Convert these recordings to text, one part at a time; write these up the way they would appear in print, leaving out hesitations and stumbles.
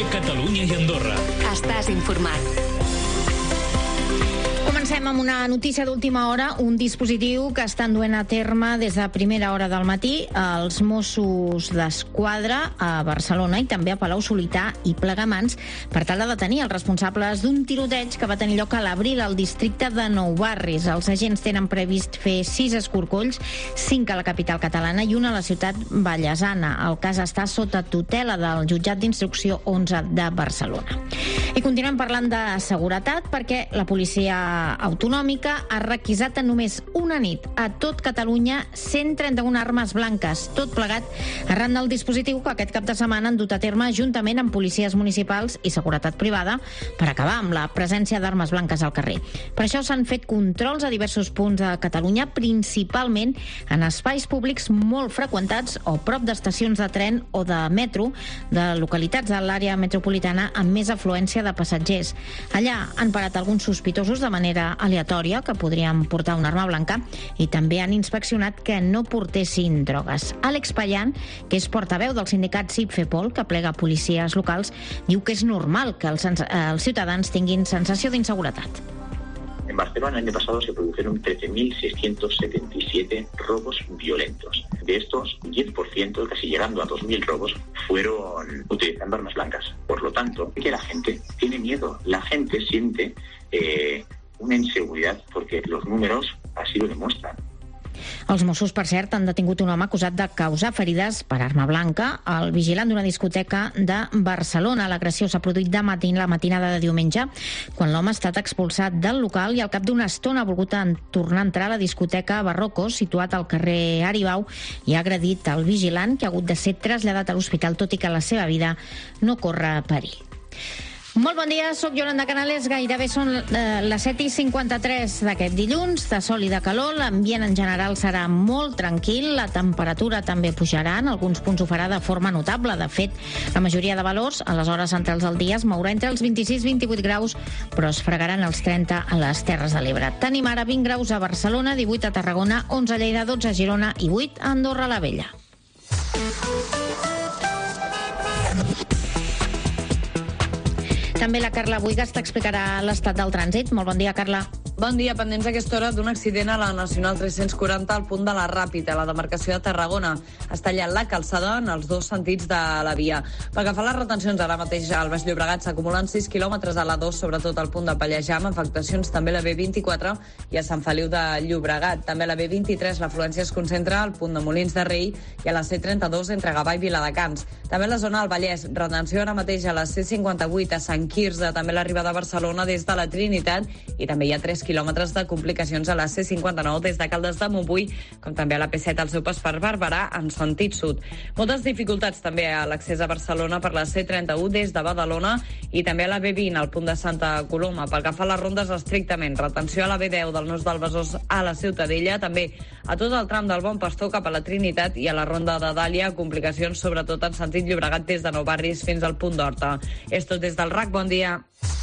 Catalunya i Andorra. Estàs informat. Comencem amb una notícia d'última hora, un dispositiu que estan duent a terme des de primera hora del matí els Mossos d'Esquadra a Barcelona i també a Palau-solità i Plegamans per tal de detenir els responsables d'un tiroteig que va tenir lloc a l'abril al districte de Nou Barris. Els agents tenen previst fer 6 escorcolls, 5 a la capital catalana i 1 a la ciutat vallesana. El cas està sota tutela del jutjat d'instrucció 11 de Barcelona. I continuem parlant de seguretat perquè la policia autonòmica ha requisat en només una nit a tot Catalunya 131 armes blanques, tot plegat arran del dispositiu que aquest cap de setmana han dut a terme juntament amb policies municipals i seguretat privada per acabar amb la presència d'armes blanques al carrer. Per això s'han fet controls a diversos punts de Catalunya, principalment en espais públics molt freqüentats o prop d'estacions de tren o de metro de localitats de l'àrea metropolitana amb més afluència de passatgers. Allà han parat alguns sospitosos de manera aleatòria que podrien portar una arma blanca i també han inspeccionat que no portessin drogues. Àlex Pallan, que és portaveu del sindicat CIP-FEPOL, que plega policies locals, diu que és normal que els ciutadans tinguin sensació d'inseguretat. En Barcelona el año pasado se produjeron 13.677 robos violentos. De estos, 10%, casi llegando a 2.000 robos, fueron utilizando armas blancas. Por lo tanto, que la gente tiene miedo, la gente siente una inseguridad porque los números así lo demuestran. Els Mossos, per cert, han detingut un home acusat de causar ferides per arma blanca al vigilant d'una discoteca de Barcelona. L'agressió s'ha produït la matinada de diumenge, quan l'home ha estat expulsat del local i al cap d'una estona ha volgut tornar a entrar a la discoteca Barrocos, situat al carrer Aribau, i ha agredit el vigilant, que ha hagut de ser traslladat a l'hospital, tot i que la seva vida no corre perill. Molt bon dia, sóc Yolanda Canales, gairebé són les 7:53 d'aquest dilluns, de sol i de calor, l'ambient en general serà molt tranquil, la temperatura també pujarà, en alguns punts ho farà de forma notable, de fet, la majoria de valors a les hores centrals del dia es mourà entre els 26 i 28 graus, però es fregaran els 30 a les Terres de l'Ebre. Tenim ara 20 graus a Barcelona, 18 a Tarragona, 11 a Lleida, 12 a Girona i 8 a Andorra la Vella. També la Carla Buigas t'explicarà l'estat del trànsit. Molt bon dia, Carla. Bon dia, pendents a aquesta hora d'un accident a la Nacional 340 al punt de la Ràpita, a la demarcació de Tarragona. Està tallat la calçada en els dos sentits de la via. Pel que fa a les retencions, ara mateix al Baix Llobregat s'acumulen 6 quilòmetres a la 2, sobretot al punt de Pallejà, amb afectacions també a la B24 i a Sant Feliu de Llobregat. També a la B23 l'afluència es concentra al punt de Molins de Rei i a la C32 entre Gavà i Viladecans. També a la zona del Vallès, retenció ara mateix a la C58 a Sant Quirze, també a l'arribada a Barcelona des de la Trinitat, i també hi ha 3 quilòmetres de complicacions a la C59 des de Caldes de Montbui, com també a la P7 al seu pas per Barberà en sentit sud. Moltes dificultats també a l'accés a Barcelona per la C31 des de Badalona i també a la B20 al punt de Santa Coloma. Pel que fa a les rondes estrictament, retenció a la B10 del Nus del Besòs a la Ciutadella, també a tot el tram del Bon Pastor cap a la Trinitat i a la ronda de Dàlia, complicacions sobretot en sentit Llobregat des de Nou Barris fins al punt d'Horta. És tot des del RAC, bon dia.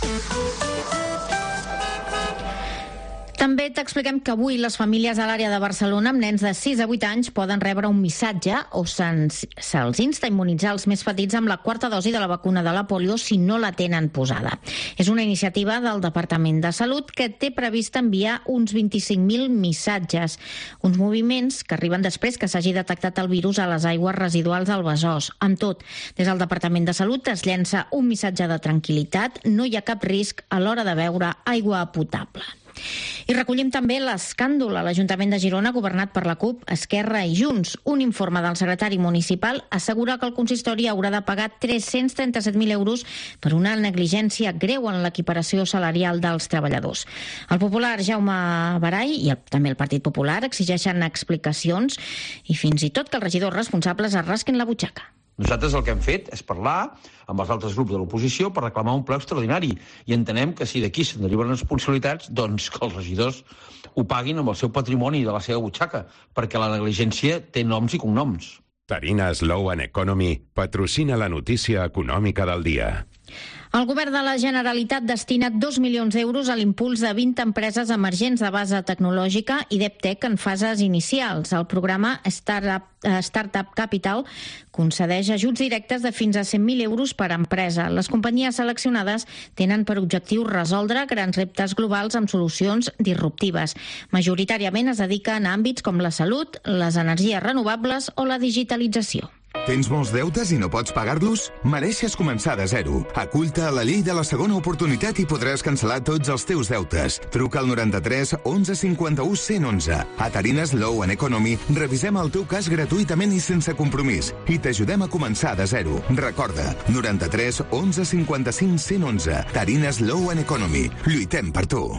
També t'expliquem que avui les famílies a l'àrea de Barcelona amb nens de 6 a 8 anys poden rebre un missatge o se'ls insta a immunitzar els més petits amb la 4ª dosi de la vacuna de la polio si no la tenen posada. És una iniciativa del Departament de Salut que té previst enviar uns 25.000 missatges, uns moviments que arriben després que s'hagi detectat el virus a les aigües residuals del Besòs. Amb tot, des del Departament de Salut es llença un missatge de tranquil·litat, no hi ha cap risc a l'hora de beure aigua potable. I recollim també l'escàndol a l'Ajuntament de Girona, governat per la CUP, Esquerra i Junts. Un informe del secretari municipal assegura que el consistori haurà de pagar 337.000 euros per una negligència greu en l'equiparació salarial dels treballadors. El popular Jaume Barai i també el Partit Popular exigeixen explicacions i fins i tot que els regidors responsables es rasquin la butxaca. Nosaltres el que hem fet és parlar amb els altres grups de l'oposició per reclamar un ple extraordinari i entenem que si d'aquí se'n deriven responsabilitats, doncs que els regidors ho paguin amb el seu patrimoni de la seva butxaca, perquè la negligència té noms i cognoms. Tarina Slow and Economy patrocina la notícia econòmica del dia. El govern de la Generalitat destina 2 milions d'euros a l'impuls de 20 empreses emergents de base tecnològica i DevTech en fases inicials. El programa Startup Capital concedeix ajuts directes de fins a 100.000 euros per empresa. Les companyies seleccionades tenen per objectiu resoldre grans reptes globals amb solucions disruptives. Majoritàriament es dediquen a àmbits com la salut, les energies renovables o la digitalització. Tens molts deutes i no pots pagar-los? Mereixes començar de zero. Acull-te a la llei de la segona oportunitat i podràs cancel·lar tots els teus deutes. Truca al 93 11 51 111. A Tarines Law and Economy revisem el teu cas gratuïtament i sense compromís i t'ajudem a començar de zero. Recorda, 93 11 55 111. Tarines Law and Economy. Lluitem per tu.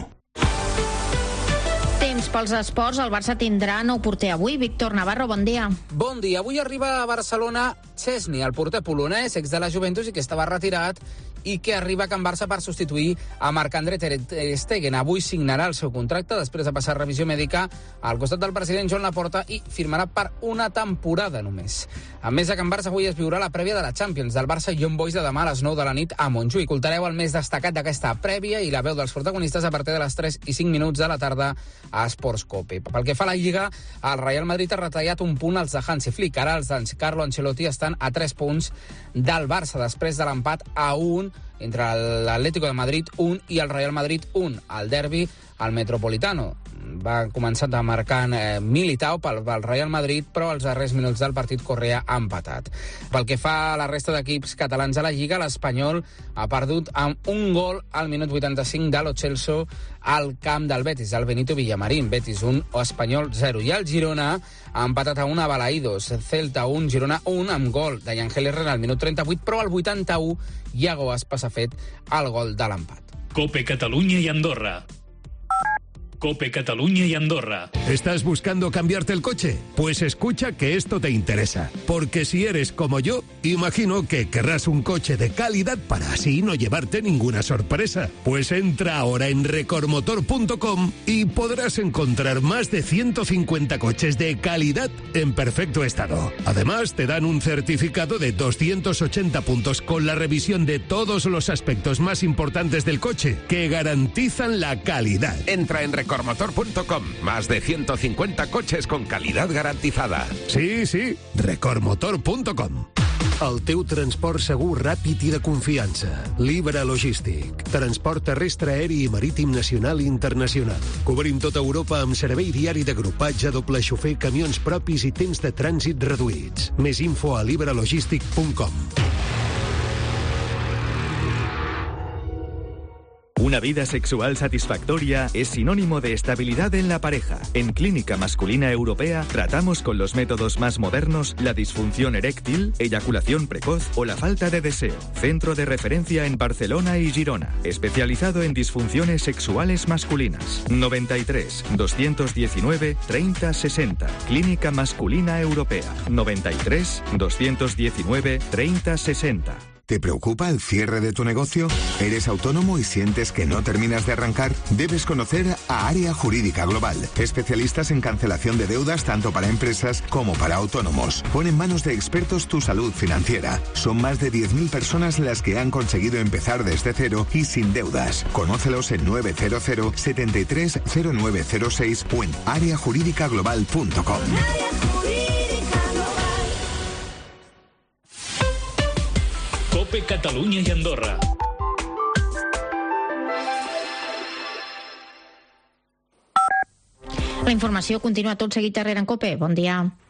Temps pels esports, el Barça tindrà nou porter avui. Víctor Navarro, bon dia. Bon dia. Avui arriba a Barcelona Szczesny, el porter polonès, ex de la Juventus i que estava retirat i que arriba a Can Barça per substituir a Marc-André ter Stegen. Avui signarà el seu contracte després de passar revisió mèdica al costat del president Joan Laporta i firmarà per una temporada només. A més, a Can Barça avui es viurà la prèvia de la Champions del Barça Young Boys de demà a les 9 de la nit a Montjuïc. Escoltareu el més destacat d'aquesta prèvia i la veu dels protagonistes a partir de les 3 i 5 minuts de la tarda a Sports Cope. Pel que fa a la Lliga, el Real Madrid ha retallat un punt als de Hansi Flick. Ara els d'en Carlo Ancelotti estan a 3 punts del Barça després de l'empat a 1 entre l'Atlético de Madrid 1 i el Real Madrid 1. El derbi al Metropolitano va començar marcant Militao pel Real Madrid, però als darrers minuts del partit Correa ha empatat. Pel que fa a la resta d'equips catalans a la Lliga, l'Espanyol ha perdut amb un gol al minut 85 de Lo Celso al camp del Betis, el Benito Villamarín. Betis 1 o Espanyol 0. I el Girona ha empatat a 1 a Balaídos. Celta 1, Girona 1, amb gol de Ángel Herrera al minut 38, però al 81 Iago Aspas ha fet el gol de l'empat. COPE Catalunya i Andorra. COPE Cataluña y Andorra. ¿Estás buscando cambiarte el coche? Pues escucha que esto te interesa. Porque si eres como yo, imagino que querrás un coche de calidad para así no llevarte ninguna sorpresa. Pues entra ahora en recordmotor.com y podrás encontrar más de 150 coches de calidad en perfecto estado. Además, te dan un certificado de 280 puntos con la revisión de todos los aspectos más importantes del coche que garantizan la calidad. Entra en recordmotor.com. Más de 150 coches con calidad garantizada. Sí, sí, recordmotor.com. El teu transport segur, ràpid i de confiança. Libre Logístic. Transport terrestre, aeri i marítim nacional i internacional. Cobrim tota Europa amb servei diari d'agrupatge, doble xofer, camions propis i temps de trànsit reduïts. Més info a librelogistic.com. Una vida sexual satisfactoria es sinónimo de estabilidad en la pareja. En Clínica Masculina Europea tratamos con los métodos más modernos la disfunción eréctil, eyaculación precoz o la falta de deseo. Centro de referencia en Barcelona y Girona. Especializado en disfunciones sexuales masculinas. 93 219 30 60. Clínica Masculina Europea. 93 219 30 60. ¿Te preocupa el cierre de tu negocio? ¿Eres autónomo y sientes que no terminas de arrancar? Debes conocer a Área Jurídica Global, especialistas en cancelación de deudas tanto para empresas como para autónomos. Pon en manos de expertos tu salud financiera. Son más de 10.000 personas las que han conseguido empezar desde cero y sin deudas. Conócelos en 900 73 0906 o en areajurídicaglobal.com. COPE Catalunya i Andorra. La informació continua tot seguit darrere en COPE. Bon dia.